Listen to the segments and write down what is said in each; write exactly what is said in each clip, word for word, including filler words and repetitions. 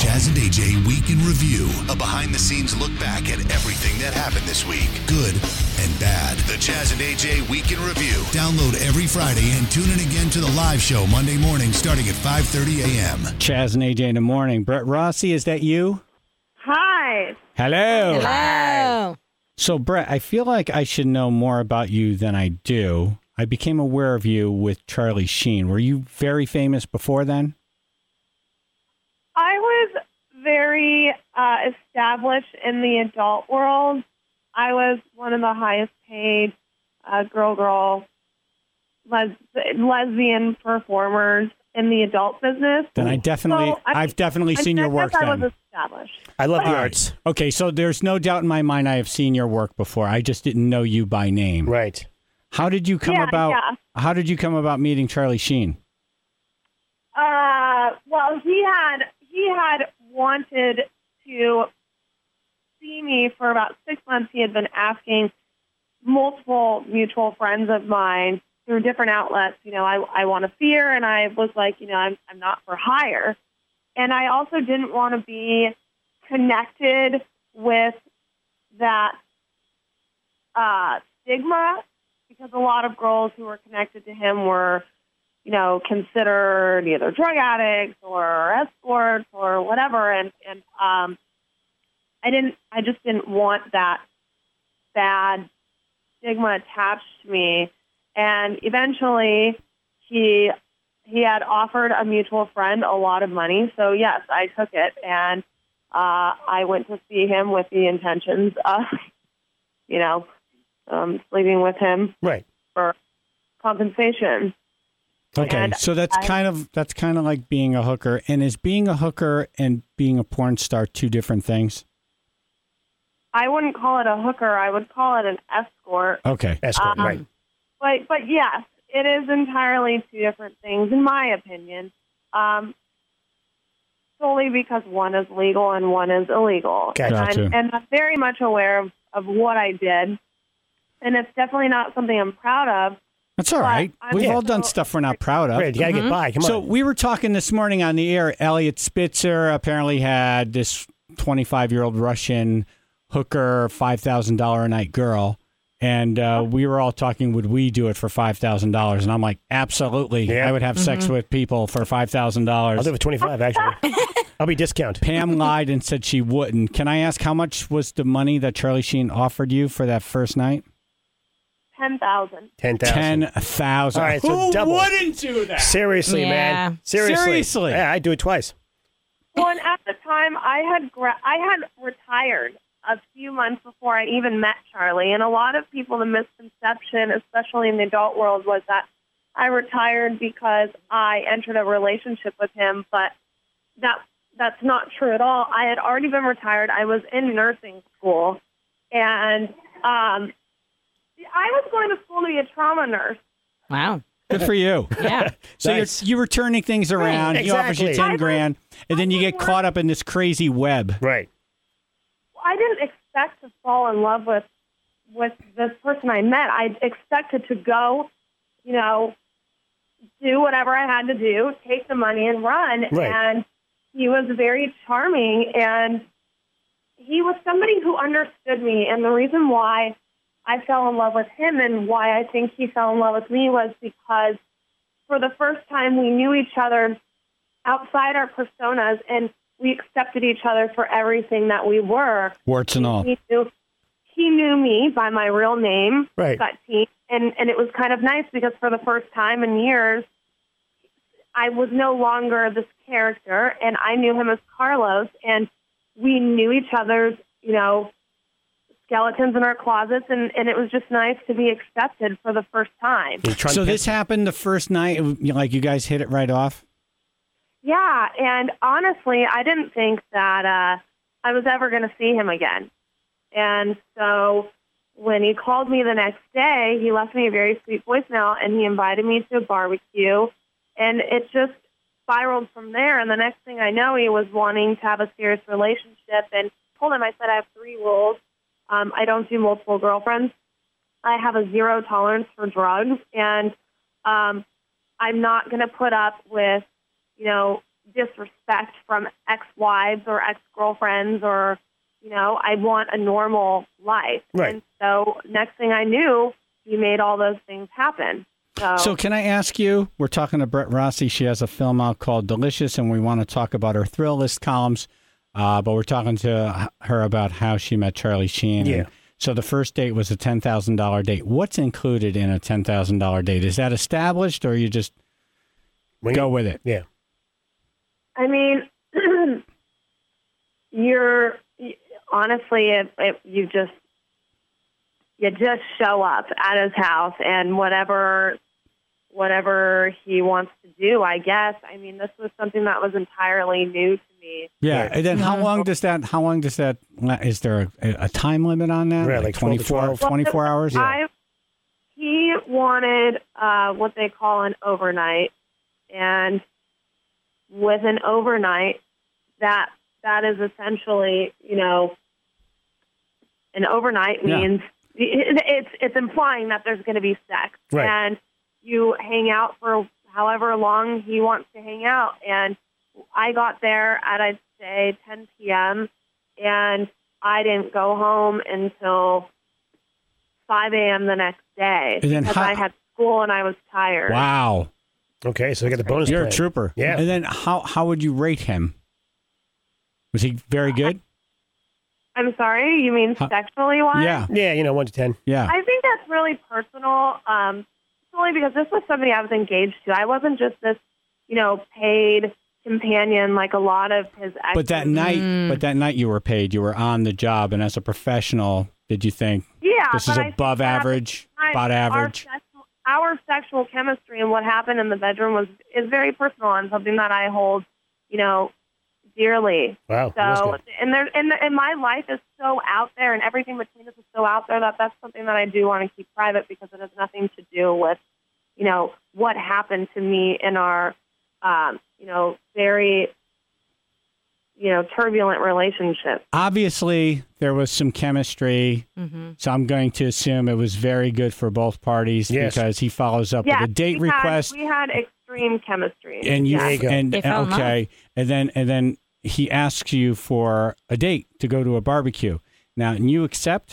Jazz and A J Week in Review, a behind-the-scenes look back at everything that happened this week, good and bad. The Jazz and A J Week in Review. Download every Friday and tune in again to the live show Monday morning starting at five thirty a.m. Chaz and A J in the morning. Brett Rossi, is that you? Hi. Hello. Hello. So, Brett, I feel like I should know more about you than I do. I became aware of you with Charlie Sheen. Were you very famous before then? I was very uh, established in the adult world. I was one of the highest paid uh, girl-girl les- lesbian performers in the adult business. Then I definitely, So, I- I've definitely I seen your guess work I then. was established. I love the All right. arts. Okay, so there's no doubt in my mind I have seen your work before. I just didn't know you by name. Right. How did you come Yeah, about? yeah. How did you come about meeting Charlie Sheen? Uh, well, he had he had wanted to see me for about six months. He had been asking multiple mutual friends of mine through different outlets. You know, I I want to see her, and I was like, you know, I'm I'm not for hire, and I also didn't want to be connected with that uh, stigma because a lot of girls who were connected to him were, you know, considered either drug addicts or escorts or whatever, and and um, I didn't, I just didn't want that bad stigma attached to me. And eventually, he he had offered a mutual friend a lot of money, so yes, I took it, and uh, I went to see him with the intentions of, you know, um, sleeping with him Right. for compensation. Okay, And so that's I- kind of that's kind of like being a hooker. And is being a hooker and being a porn star two different things? I wouldn't call it a hooker. I would call it an escort. Okay. Escort. Um, right. But but yes, it is entirely two different things, in my opinion. Um, solely because one is legal and one is illegal. Gotcha. Gotcha. And, and I'm very much aware of, of what I did, and it's definitely not something I'm proud of. That's all But right. I'm We've all so- done stuff we're not proud of. Right. You gotta get by. Come So on. we were talking this morning on the air. Elliot Spitzer apparently had this twenty-five-year-old Russian hooker, five thousand dollars a night girl. And uh, we were all talking, would we do it for five thousand dollars? And I'm like, absolutely. Yeah. I would have sex with people for five thousand I'll dollars. do it for twenty-five. Actually, I'll be discount. Pam lied and said she wouldn't. Can I ask how much was the money that Charlie Sheen offered you for that first night? Ten thousand. Ten thousand. Ten thousand. All right, so Who double. wouldn't do that? Seriously, Yeah. man. Seriously. Seriously. Yeah, I'd do it twice. Well, and at the time, I had gra- I had retired a few months before I even met Charlie, and a lot of people, the misconception, especially in the adult world, was that I retired because I entered a relationship with him, but that that's not true at all. I had already been retired. I was in nursing school, and um, I was going to school to be a trauma nurse. Wow. Good for you. Yeah. So Nice. you're, you're turning things around. He offers you exactly. ten grand, and then you get caught up in this crazy web. Right. I didn't expect to fall in love with with this person I met. I expected to go, you know, do whatever I had to do, take the money and run. Right. And he was very charming, and he was somebody who understood me. And the reason why I fell in love with him and why I think he fell in love with me was because for the first time we knew each other outside our personas, and we accepted each other for everything that we were. Warts and all. He knew, he knew me by my real name, Right. Scott T, and, and it was kind of nice because for the first time in years, I was no longer this character, and I knew him as Carlos, and we knew each other's, you know, skeletons in our closets, and, and it was just nice to be accepted for the first time. You're trying So to this happened the first night, you know, like you guys hit it right off? Yeah, and honestly, I didn't think that uh, I was ever going to see him again. And so when he called me the next day, he left me a very sweet voicemail, and he invited me to a barbecue, and it just spiraled from there. And the next thing I know, he was wanting to have a serious relationship, and told him, I said, I have three rules. Um, I don't do multiple girlfriends. I have a zero tolerance for drugs, and um, I'm not going to put up with, you know, disrespect from ex-wives or ex-girlfriends or, you know, I want a normal life. Right. And so next thing I knew, he made all those things happen. So, So can I ask you, we're talking to Brett Rossi. She has a film out called Delicious, and we want to talk about her thrill list columns, uh, but we're talking to her about how she met Charlie Sheen. Yeah. And so the first date was a ten thousand dollars date. What's included in a ten thousand dollars date? Is that established, or you just Wing go it. with it? Yeah. I mean, you're honestly, if, if you just you just show up at his house and whatever whatever he wants to do, I guess. I mean, this was something that was entirely new to me. Yeah, Right. and then how long does that? How long does that? Is there a, a time limit on that? Right, like twelve to twenty-four, twelve. twenty-four hours. I, he wanted uh, what they call an overnight, and with an overnight, that that is essentially, you know, an overnight Yeah. means it, it's it's implying that there's going to be sex, Right. and you hang out for however long he wants to hang out. And I got there at, I'd say, ten p.m., and I didn't go home until five a.m. the next day And then because how- I had school and I was tired. Wow, Okay, so we got the bonus you're plan. a trooper. Yeah. And then how how would you rate him? Was he very good? I'm sorry, you mean Huh. sexually wise? Yeah, Yeah, you know, one to ten. yeah. I think that's really personal, um, only because this was somebody I was engaged to. I wasn't just this, you know, paid companion like a lot of his exes. But that night, but that night you were paid. You were on the job, and as a professional, did you think yeah, this is but I think above that at the average, time, about average? Our sexual, our sexual chemistry and what happened in the bedroom was is very personal and something that I hold, you know, dearly. Wow. that's So, good. and there, and, and my life is so out there, and everything between us is so out there that that's something that I do want to keep private because it has nothing to do with, you know, what happened to me in our, um, you know, very, you know, turbulent relationship. Obviously, there was some chemistry, Mm-hmm. so I'm going to assume it was very good for both parties Yes. because he follows up Yeah, with a date we request, Had, we had extreme chemistry. and you, Yeah. There you go. and They fell in okay, and then and then he asks you for a date to go to a barbecue. Now, and you accept?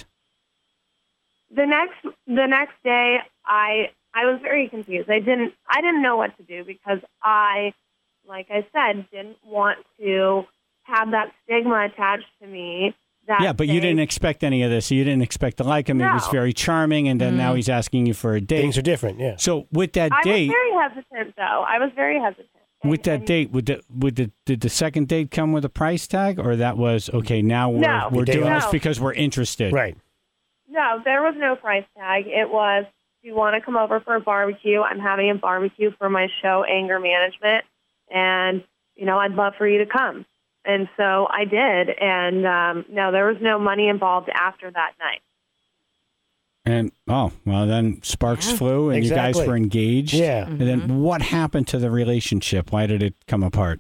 the next the next day I I was very confused. I didn't I didn't know what to do because I, like I said, didn't want to have that stigma attached to me. That Yeah, but you they- didn't expect any of this. You didn't expect to like him. He was No. very charming, and then now he's asking you for a date. Things are different, yeah. So with that I date, was very hesitant, though. I was very hesitant. And- with that and- date, would the would the did the second date come with a price tag, or that was okay? Now we're No. we're Day doing off. this because we're interested. Right. No, there was no price tag. It was, do you want to come over for a barbecue? I'm having a barbecue for my show, Anger Management, and, you know, I'd love for you to come. And so I did, and um, no, there was no money involved after that night. And oh well, then sparks Yeah. flew, and you guys Exactly. were engaged. Yeah. And then what happened to the relationship? Why did it come apart?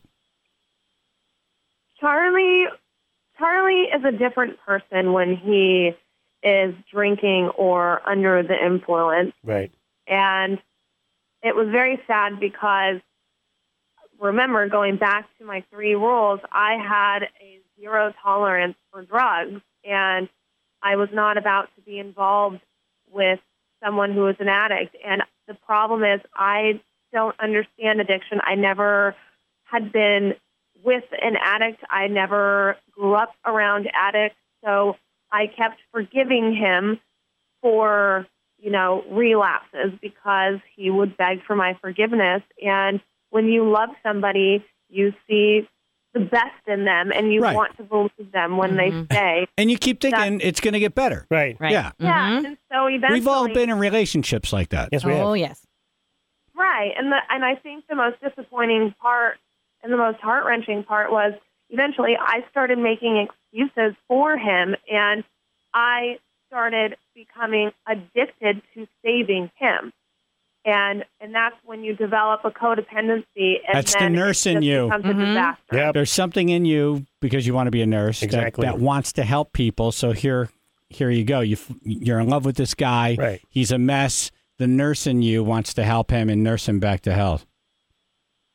Charlie, Charlie is a different person when he is drinking or under the influence. Right. And it was very sad because, remember, going back to my three rules, I had a zero tolerance for drugs, and I was not about to be involved with someone who was an addict. And the problem is I don't understand addiction. I never had been with an addict. I never grew up around addicts. So I kept forgiving him for, you know, relapses because he would beg for my forgiveness. And when you love somebody, you see the best in them and you Right. want to believe them when they say, And you keep thinking it's going to get better. Right. Right. Yeah. yeah. Mhm. And so eventually, We've all been in relationships like that. Yes, we Oh, have. yes. right. And the, and I think the most disappointing part and the most heart-wrenching part was eventually I started making excuses for him, and I started becoming addicted to saving him. And and that's when you develop a codependency. And That's the then nurse it in just you. becomes Mhm. a disaster. Yep. There's something in you because you want to be a nurse that- Exactly. that, wants to help people. So here, here you go. You f- you're in love with this guy. Right. He's a mess. The nurse in you wants to help him and nurse him back to health.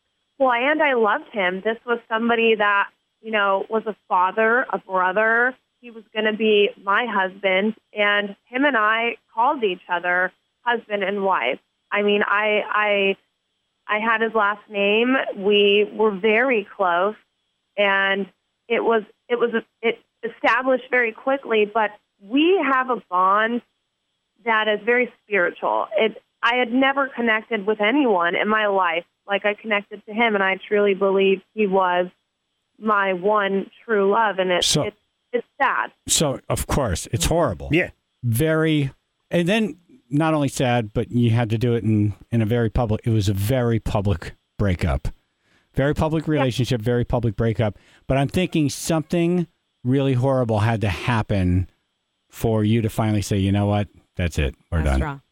Well, and I loved him. This was somebody that, you know, was a father, a brother. He was going to be my husband, and him and I called each other husband and wife. I mean, I, I, I had his last name. We were very close, and it was, it was, it established very quickly. But we have a bond that is very spiritual. It, I had never connected with anyone in my life like I connected to him, and I truly believe he was my one true love, and it, So- it, it's sad. So, of course, it's horrible. Yeah. Very, and then not only sad, but you had to do it in, in a very public, it was a very public breakup. Very public relationship, very public breakup. But I'm thinking something really horrible had to happen for you to finally say, you know what, that's it, we're That's done. wrong.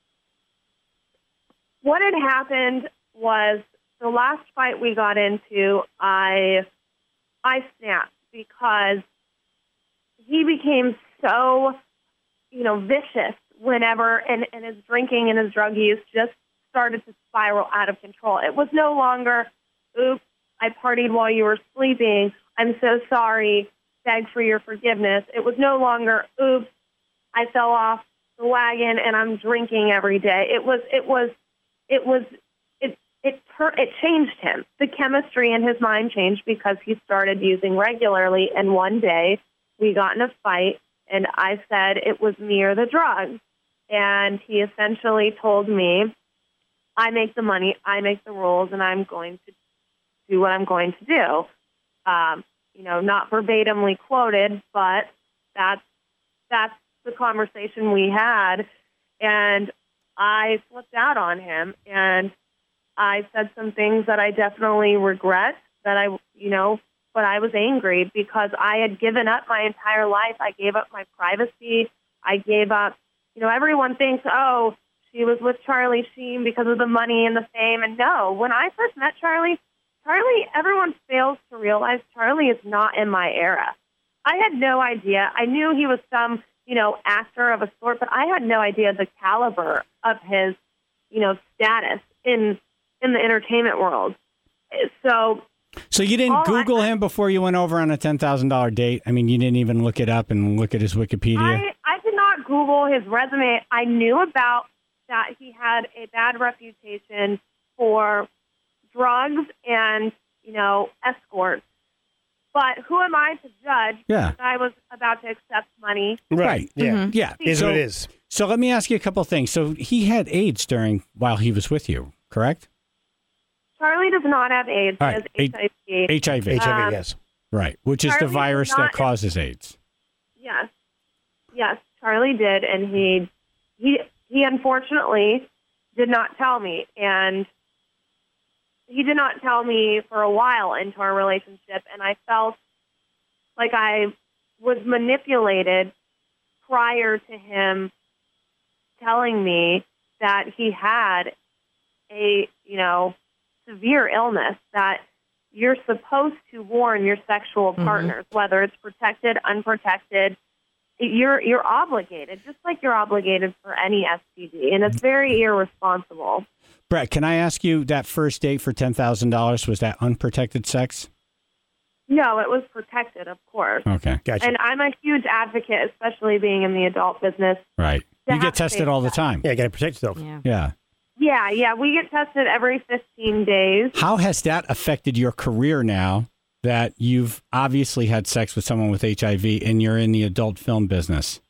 What had happened was the last fight we got into, I I snapped because he became so, you know, vicious whenever, and, and his drinking and his drug use just started to spiral out of control. It was no longer, oops, I partied while you were sleeping, I'm so sorry, beg for your forgiveness. It was no longer, oops, I fell off the wagon and I'm drinking every day. It was, it was, it was, it, it, per- it changed him. The chemistry in his mind changed because he started using regularly, and one day we got in a fight, and I said it was me or the drugs. And he essentially told me, I make the money, I make the rules, and I'm going to do what I'm going to do. Um, you know, not verbatimly quoted, but that's that's the conversation we had. And I flipped out on him, and I said some things that I definitely regret, that I, you know, but I was angry because I had given up my entire life. I gave up my privacy. I gave up, you know, everyone thinks, oh, she was with Charlie Sheen because of the money and the fame. And no, when I first met Charlie, Charlie, everyone fails to realize Charlie is not in my era. I had no idea. I knew he was some, you know, actor of a sort, but I had no idea the caliber of his, you know, status in in the entertainment world. So So you didn't All Google I- him before you went over on a ten thousand dollars date? I mean, you didn't even look it up and look at his Wikipedia? I, I did not Google his resume. I knew about that he had a bad reputation for drugs and, you know, escorts. But who am I to judge? Yeah. I was about to accept money. Right. Yeah. Mhm. Yeah. Is so, what it is. So let me ask you a couple of things. So he had AIDS during while he was with you, correct? Charlie does not have AIDS. All He right. has H I V. H I V. H I V, Um, yes. Right. Which is the Charlie virus does that not- causes AIDS. Yes. Yes, Charlie did, and he he he unfortunately did not tell me, and he did not tell me for a while into our relationship, and I felt like I was manipulated prior to him telling me that he had a, you know, severe illness that you're supposed to warn your sexual partners, whether it's protected, unprotected. You're you're obligated, just like you're obligated for any S T D, and it's very irresponsible. Brett, can I ask you, that first date for ten thousand dollars, was that unprotected sex? No, it was protected, of course. Okay. Gotcha. And I'm a huge advocate, especially being in the adult business. Right. To You have get tested safe all the sex. time. yeah, got to protect yourself. Yeah. Yeah. Yeah, yeah, we get tested every fifteen days. How has that affected your career now that you've obviously had sex with someone with H I V and you're in the adult film business?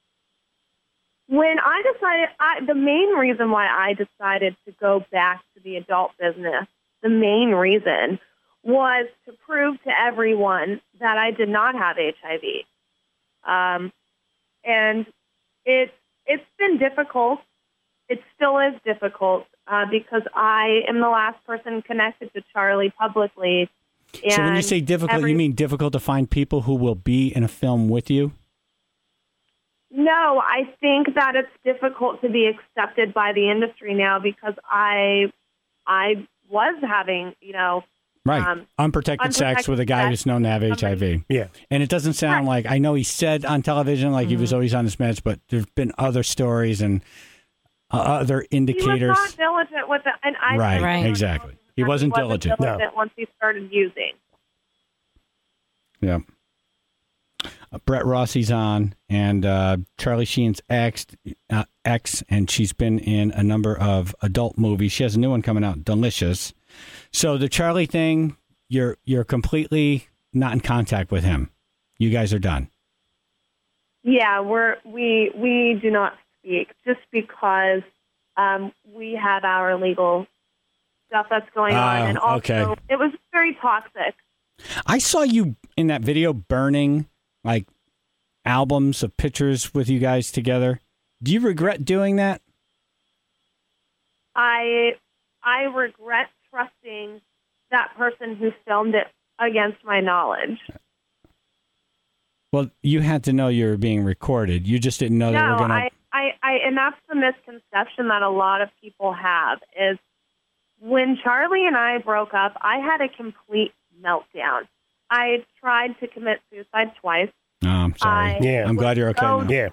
When I decided, I, the main reason why I decided to go back to the adult business, the main reason was to prove to everyone that I did not have H I V. Um, and it, it's been difficult. It still is difficult uh, because I am the last person connected to Charlie publicly. So when you And say difficult, every- you mean difficult to find people who will be in a film with you? No, I think that it's difficult to be accepted by the industry now because I, I was having, you know, Right. Um, unprotected, sex unprotected with a guy sex who's known to have H I V. Yeah. And it doesn't sound like, I know he said on television like he was always on his meds, but there's been other stories and uh, other he was indicators. not diligent with it, and I Right, Right. exactly. He And wasn't diligent. No. once he started using. Yeah. Uh, Brett Rossi's on, and uh, Charlie Sheen's ex, uh, ex, and she's been in a number of adult movies. She has a new one coming out, Delicious. So the Charlie thing, you're you're completely not in contact with him. You guys are done. Yeah, we're we we do not speak just because um, we have our legal stuff that's going Oh, on, and also okay. it was very toxic. I saw you in that video burning like albums of pictures with you guys together. Do you regret doing that? I I regret trusting that person who filmed it against my knowledge. Well, you had to know you were being recorded. You just didn't know No, they were going to. I, I, I, and that's the misconception that a lot of people have is when Charlie and I broke up, I had a complete meltdown. I tried to commit suicide twice. Oh, I'm sorry. I Yeah. I'm glad you're okay so- now. Yeah.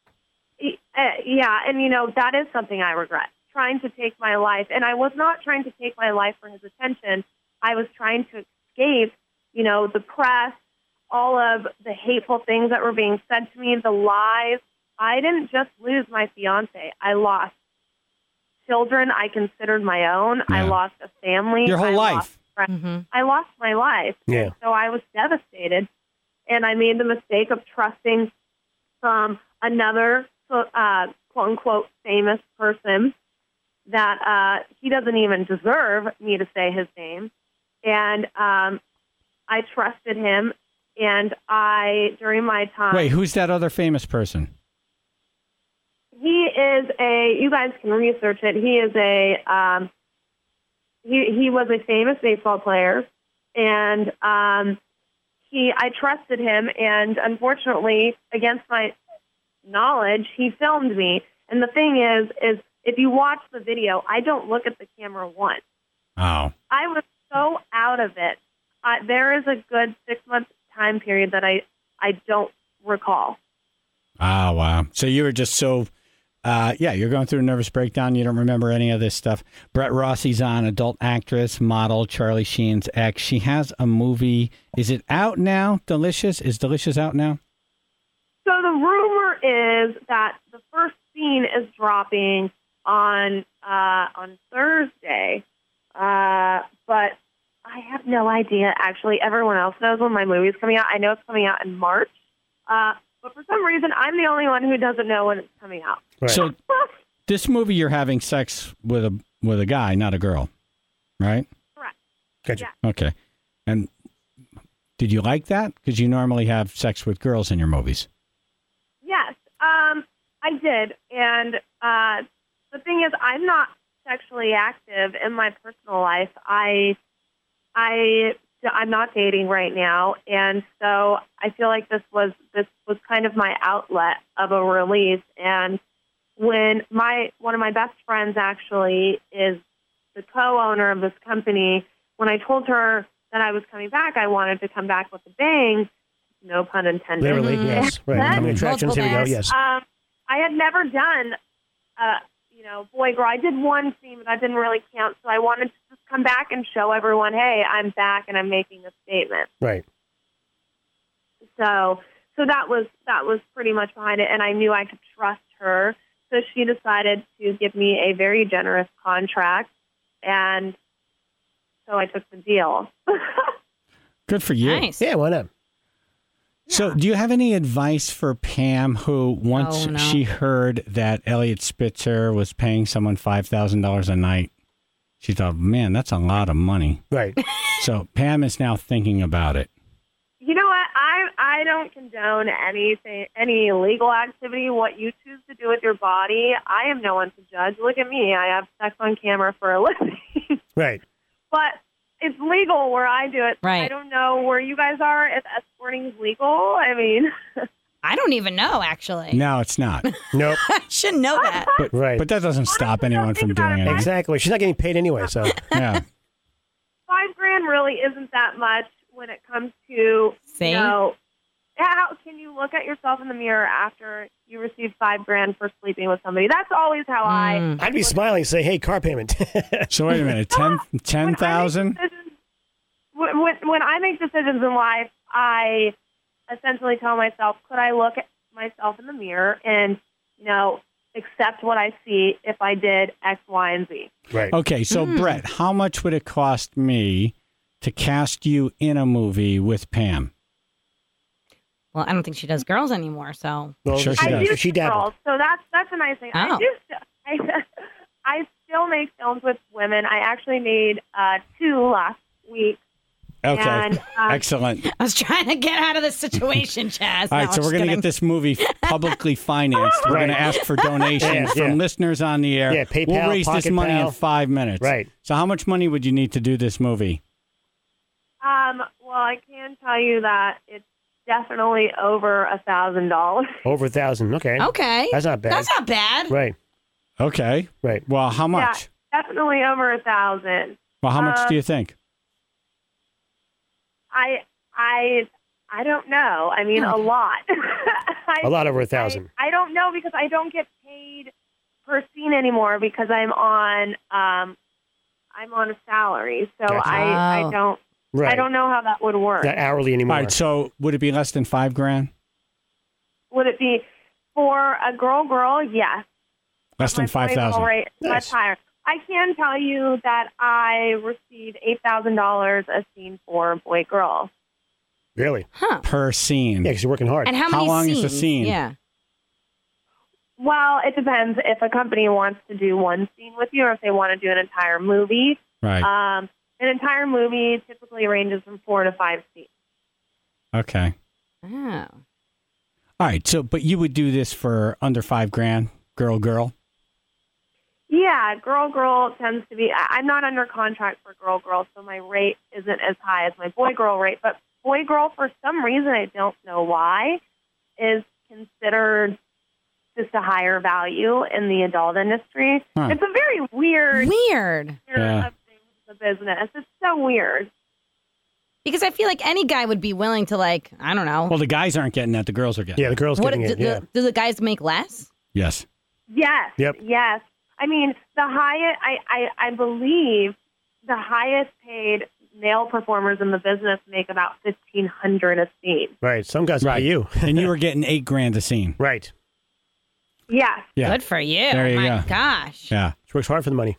Uh, yeah, and you know, that is something I regret, trying to take my life. And I was not trying to take my life for his attention. I was trying to escape, you know, the press, all of the hateful things that were being said to me, the lies. I didn't just lose my fiance. I lost children I considered my own. I Yeah. lost a family. Your whole I life. Lost friends. Mm-hmm. I lost my life. Yeah. And so I was devastated. And I made the mistake of trusting um, another, uh, quote unquote, famous person that uh, he doesn't even deserve me to say his name. And um, I trusted him. And I, during my time. Wait, who's that other famous person? He is a, you guys can research it. He is a, um, he, he was a famous baseball player. And um, he, I trusted him. And unfortunately, against my knowledge, he filmed me. And the thing is, is if you watch the video, I don't look at the camera once. Oh. I was so out of it. Uh, there is a good six month time period that I, I don't recall. Oh, wow. So you were just so, uh, yeah, you're going through a nervous breakdown. You don't remember any of this stuff. Brett Rossi's on, adult actress, model, Charlie Sheen's ex. She has a movie. Is it out now? Delicious? Is Delicious out now? So the rumor is that the first scene is dropping on uh, on Thursday, uh, but I have no idea. Actually, everyone else knows when my movie's coming out. I know it's coming out in March, uh, but for some reason, I'm the only one who doesn't know when it's coming out. Right. So this movie, you're having sex with a with a guy, not a girl, right? Correct. Gotcha. Yeah. Okay. And did you like that? Because you normally have sex with girls in your movies. Yes, um, I did. And uh, the thing is, I'm not sexually active in my personal life. I, I, I'm not dating right now, and so I feel like this was this was kind of my outlet of a release. And when my one of my best friends actually is the co-owner of this company, when I told her that I was coming back, I wanted to come back with a bang. No pun intended. Literally, Mhm. yes. Right. Then- How many attractions? Here we go. Multiple Yes. Um, I had never done, uh, you know, boy girl. I did one scene, but that didn't really count. So I wanted to just come back and show everyone, hey, I'm back and I'm making a statement. Right. So, so that was that was pretty much behind it, and I knew I could trust her. So she decided to give me a very generous contract, and so I took the deal. Good for you. Nice. Yeah. Why not? So, do you have any advice for Pam, who once Oh, no. she heard that Elliot Spitzer was paying someone five thousand dollars a night, she thought, man, that's a lot of money. Right. So, Pam is now thinking about it. You know what? I I don't condone anything, any illegal activity. What you choose to do with your body, I am no one to judge. Look at me. I have sex on camera for a living. Right. But it's legal where I do it. Right. I don't know where you guys are, if escorting is legal. I mean, I don't even know, actually. No, it's not. Nope. I should know that. But, Right. but that doesn't stop Honestly, anyone don't from think about doing it. anything. Exactly. She's not getting paid anyway, so Yeah. five grand really isn't that much when it comes to, See? you know, how can you look at yourself in the mirror after you receive five grand for sleeping with somebody? That's always how I. I'd be smiling and say, hey, car payment. So wait a minute, ten ten thousand. When, when, when I make decisions in life, I essentially tell myself, could I look at myself in the mirror and, you know, accept what I see if I did X, Y, and Z? Right. Okay, so Mm. Brett, how much would it cost me to cast you in a movie with Pam? Well, I don't think she does girls anymore, so. Well, Sure she I does. do She dabbled. girls, so that's that's a nice thing. I Oh. do. St- I, I still make films with women. I actually made uh, two last week. Okay, And, um, excellent. I was trying to get out of this situation, Chaz. All No, right, so I'm we're just going to kidding. get this movie publicly financed. We're going Right. to ask for donations Yeah, from yeah. listeners on the air. Yeah, PayPal, we'll raise this Pocket money in Pal. five minutes. Right. So how much money would you need to do this movie? Um, well, I can tell you that it's definitely over a thousand dollars. Over a thousand. Okay. Okay. That's not bad. That's not bad. Right. Okay. Right. Well, how much? Yeah, definitely over a thousand. Well, how much Uh, do you think? I I I don't know. I mean, a lot. I, A lot over a thousand. I, I don't know because I don't get paid per scene anymore because I'm on um I'm on a salary, so Gotcha. I Oh. I don't Right. I don't know how that would work. Not hourly anymore. All right, so would it be less than five grand? Would it be for a girl girl? Yes. Less than My five boy girl thousand. rate is Nice. much higher. I can tell you that I receive eight thousand dollars a scene for boy girl. Really? Huh. Per scene. Yeah, because you're working hard. And how How many long is scenes? the scene? Yeah. Well, it depends if a company wants to do one scene with you or if they want to do an entire movie. Right. Um, an entire movie typically ranges from four to five scenes. Okay. Oh. All right. So, but you would do this for under five grand, girl, girl. Yeah, girl girl tends to be. I- I'm not under contract for girl girl, so my rate isn't as high as my boy girl rate. But boy girl, for some reason, I don't know why, is considered just a higher value in the adult industry. Huh. It's a very weird Weird. Yeah. of things in the business. It's so weird. Because I feel like any guy would be willing to, like, I don't know. Well, the guys aren't getting that. The girls are getting Yeah, the girl's what getting do, it. Yeah. the, do the guys make less? Yes. Yes. Yep. Yes. I mean, the highest, I, I, I believe the highest paid male performers in the business make about fifteen hundred dollars a scene. Right. Some guys Right. pay you. And you were getting eight grand a scene. Right. Yes. Yeah. Good for you. There you My go. gosh. Yeah. She works hard for the money.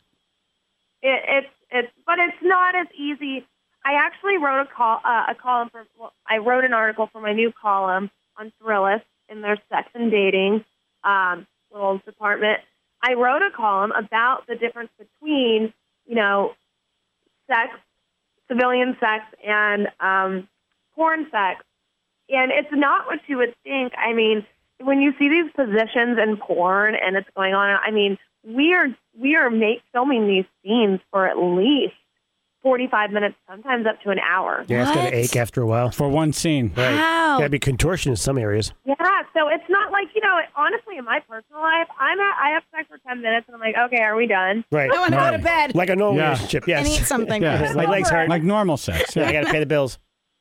It, it's, it's, but it's not as easy. I actually wrote a call, uh, a column for, well, I wrote an article for my new column on Thrillist in their sex and dating, um, little department. I wrote a column about the difference between, you know, sex, civilian sex, and um, porn sex. And it's not what you would think. I mean, when you see these positions in porn and it's going on, I mean, we are we are make, filming these scenes for at least forty-five minutes, sometimes up to an hour. Yeah, it's going What? to ache after a while. For one scene. Right. How? Got to be contortion in some areas. Yeah, so it's not like, you know, honestly, in my personal life, I'm at, I have sex for ten minutes, and I'm like, okay, are we done? Right. I want to go to Right. bed Like a normal Yeah. relationship. and eat Yes. something. Yeah. first. My legs hurt. Like normal sex. Yeah, I Yeah. got to pay the bills.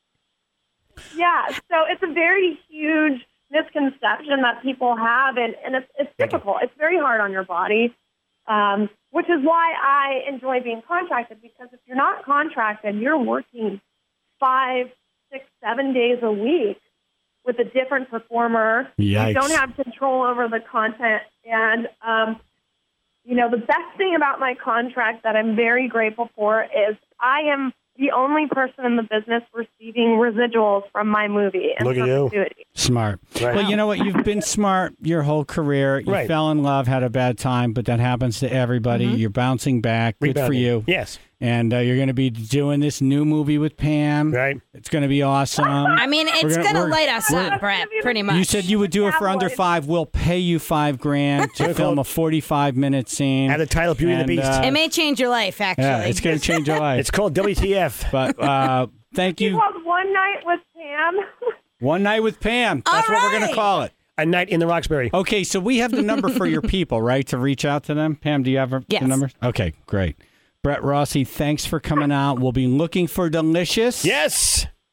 Yeah, so it's a very huge misconception that people have, and, and it's, it's difficult. It's very hard on your body, um, which is why I enjoy being contracted, because if you're not contracted, you're working five, six, seven days a week with a different performer. Yikes. You don't have control over the content. And, um, you know, the best thing about my contract that I'm very grateful for is I am the only person in the business receiving residuals from my movie in Look at you. perpetuity. Smart. Right. Well, you know what? You've been smart your whole career. You Right. fell in love, had a bad time, but that happens to everybody. You're bouncing back. Good for Rebounding. you. Yes. And uh, you're going to be doing this new movie with Pam. Right. It's going to be awesome. I mean, it's We're going gonna- to we're- light us up, Brett, pretty much. You said you would do it for under Cowboys. five. We'll pay you five grand to film a forty-five minute scene. Add the title Beauty and the And, Beast. uh, It may change your life, actually. Yeah, it's going to change your life. It's called W T F. But uh, thank It you. was one night with Pam. One night with Pam. That's All what we're going right. to call it. A night in the Roxbury. Okay, so we have the number for your people, right, to reach out to them? Pam, do you have her- Yes. the number? Okay, great. Brett Rossi, thanks for coming out. We'll be looking for Delicious. Yes.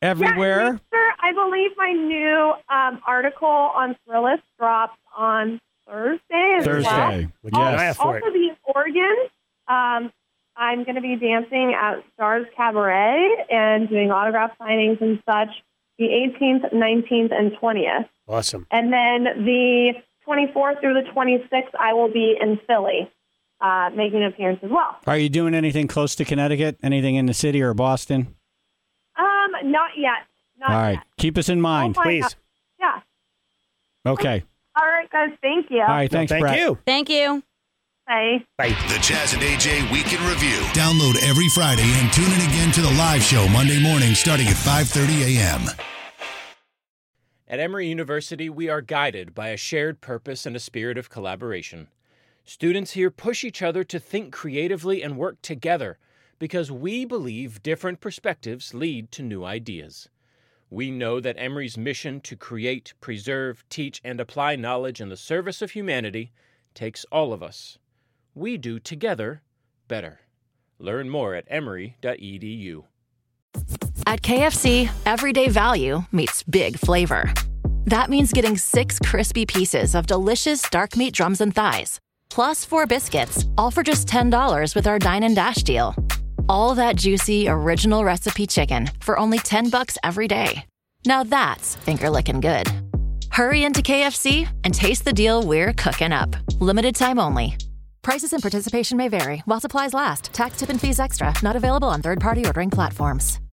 everywhere. Yeah, Mister, I believe my new um, article on Thrillist drops on Thursday as Thursday. well. Look at Yes. eye for Also, it. the Oregon, um, I'm going to be dancing at Stars Cabaret and doing autograph signings and such the eighteenth, nineteenth, and twentieth. Awesome. And then the twenty-fourth through the twenty-sixth, I will be in Philly uh, making an appearance as well. Are you doing anything close to Connecticut? Anything in the city or Boston? Um, not yet. Not All right. yet. Keep us in mind. I'll find Please. out. Yeah. Okay. All right, guys. Thank you. All right. Thanks, Thank Brett. you. Thank you. Bye. Bye. The Jazz and A J Week in Review. Download every Friday and tune in again to the live show Monday morning starting at five thirty a.m. At Emory University, we are guided by a shared purpose and a spirit of collaboration. Students here push each other to think creatively and work together because we believe different perspectives lead to new ideas. We know that Emory's mission to create, preserve, teach, and apply knowledge in the service of humanity takes all of us. We do together better. Learn more at emory dot e d u. At K F C, everyday value meets big flavor. That means getting six crispy pieces of delicious dark meat drums and thighs, plus four biscuits, all for just ten dollars with our Dine and Dash deal. All that juicy, original recipe chicken for only ten bucks every day. Now that's finger-licking good. Hurry into K F C and taste the deal we're cooking up. Limited time only. Prices and participation may vary while supplies last. Tax, tip, and fees extra. Not available on third-party ordering platforms.